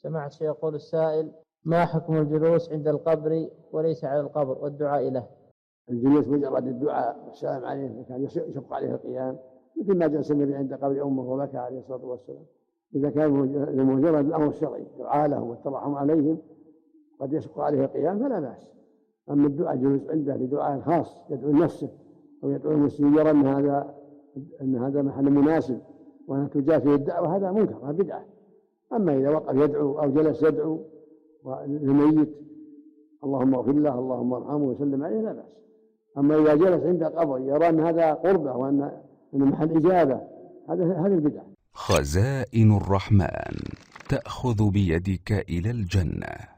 سمعت شيء يقول السائل: ما حكم الجلوس عند القبر وليس على القبر والدعاء له؟ الجلوس مجرد الدعاء والسلام عليه كان يشق عليه القيام، مثل ما جلس النبي عند قبر أمه وبكى عليه الصلاة والسلام. إذا كان مجرد الأمر الشرعي دعاء له والترحم عليهم قد يشق عليه القيام فلا بأس. أما الدعاء الجلوس عنده لدعاء خاص يدعو لنفسه أو يدعو المسلمين يرى أن هذا محل مناسب وأن تجافي الدعوة هذا منكر، هذا بدعة. أما إذا وقف يدعو أو جلس يدعو للميت اللهم اغفر له اللهم ارحمه وسلم عليه لا بأس. أما إذا جلس عند قبر يرى أن هذا قربة وأن محل إجابة هذه البدعة. خزائن الرحمن تأخذ بيدك إلى الجنة.